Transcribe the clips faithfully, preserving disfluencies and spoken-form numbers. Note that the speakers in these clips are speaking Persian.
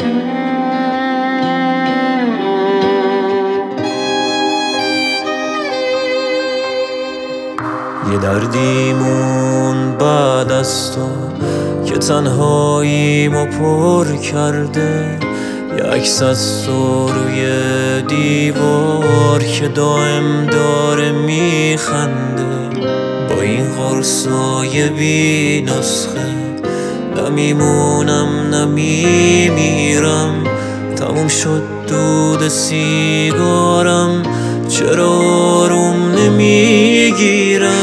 یه دردیمون بعد از تو که تنهاییمو پر کرده، یه عکس از تو روی دیوار که دائم داره میخنده. با این قرصای بی نسخه نمیمونم نمیمیرم، تموم شد دود سیگارم، چرا آروم نمیگیرم؟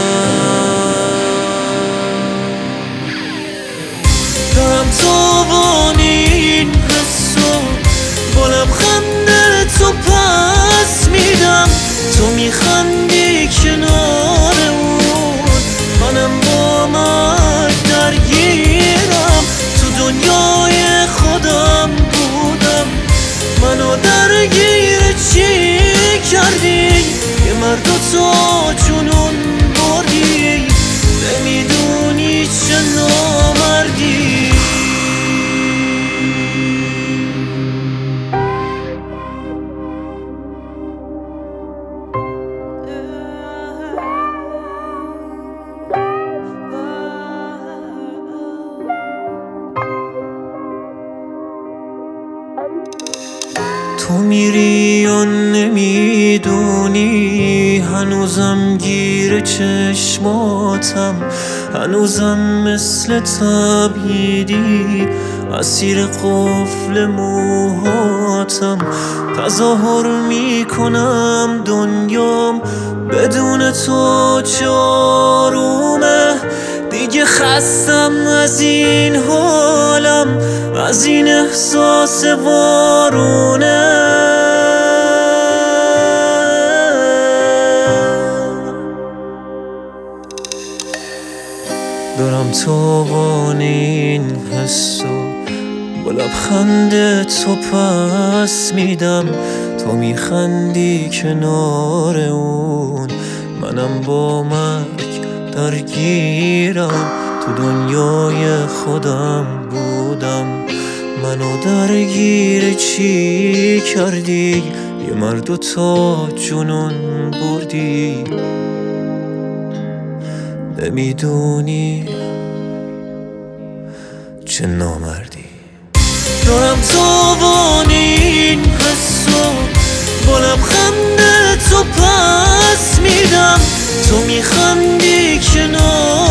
دارم تاوان این حسو با لبخند تو پس میدم. تو میخندی کنار اون، منم با مرگ درگیرم. تو دنیای خودم بودم، منو درگیر چی کردی؟ یه مرد و تا جنون بردی، نمیدونی چه نامردی. تو میری یا نمیدونی، هنوزم گیر چشماتم، هنوزم مثل تبعیدی اسیر قفل موهاتم. تظاهر میکنم دنیام بدون تو چه آرومه، دیگه خستم از این حالم، از این احساس وارونه. دارم تاوان این حسو با لبخند تو پس میدم. تو میخندی کنار اون، منم با مرگ درگیرم. تو دنیای خودم بودم، منو درگیر چی کردی؟ یه مرد و تا جنون بردی، نمیدونی چه نامردی. دارم تاوان این حسو با لبخند تو پس میدم. تو میخندی کنار